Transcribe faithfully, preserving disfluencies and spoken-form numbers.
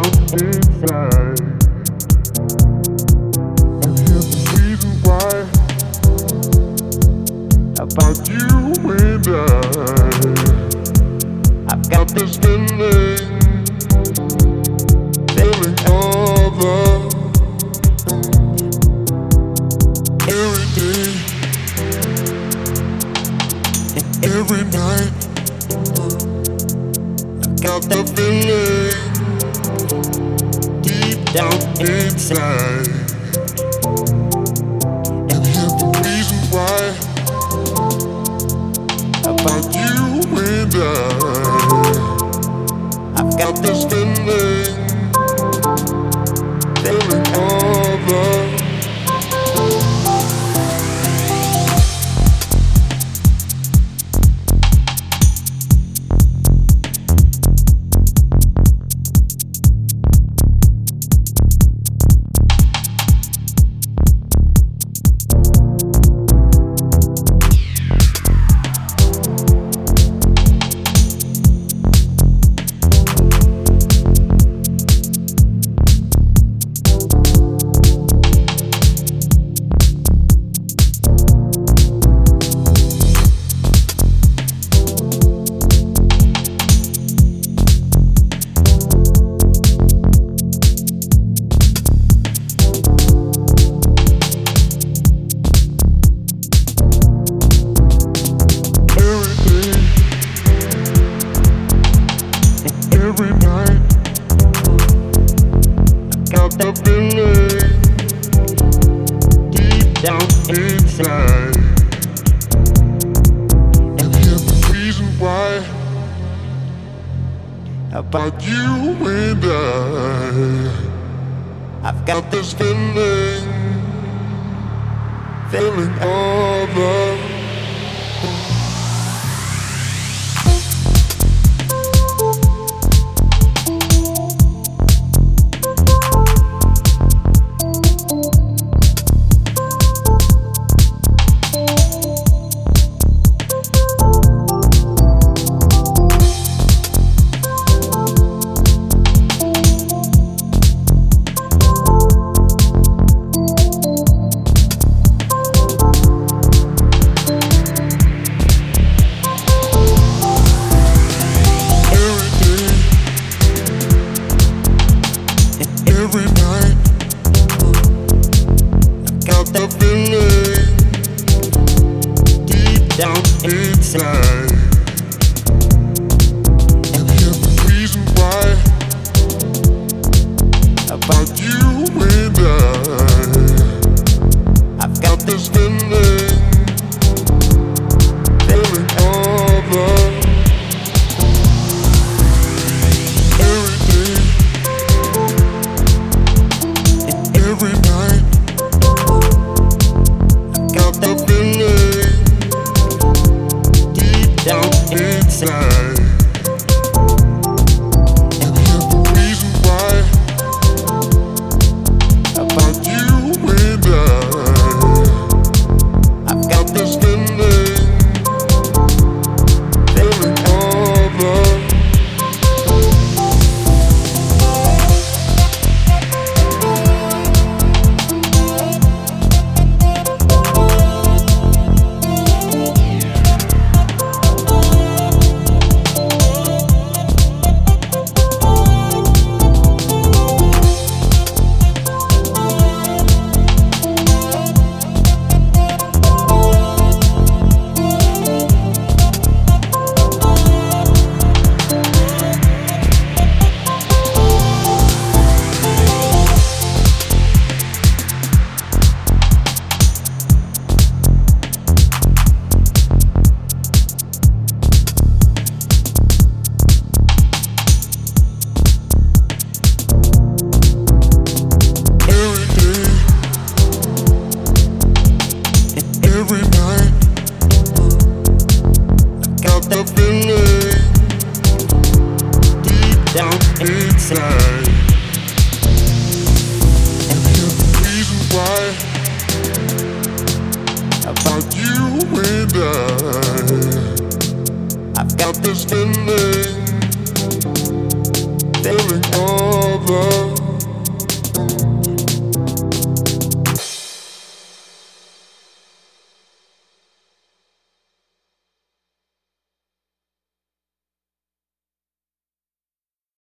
down inside. And here's the reason why. About you and I, I've got this feeling, feeling all the every day and every night. I've got the feeling deep down inside. And here's the reason why. About you and I, I've got this feeling, feeling all the every night. Got the feeling deep down inside. And here's the reason why. About you and I, I've got this feeling, feeling all the every night. Got the feeling deep down inside. And here's the reason why. About you and I, I've got this feeling, feeling all the every night. I've got the feeling deep down inside. And here's the reason why. About you and I, I've got this feeling, feeling all the every night. Got the feeling deep down inside. And here's the reason why. About you and I, I've got this feeling, feeling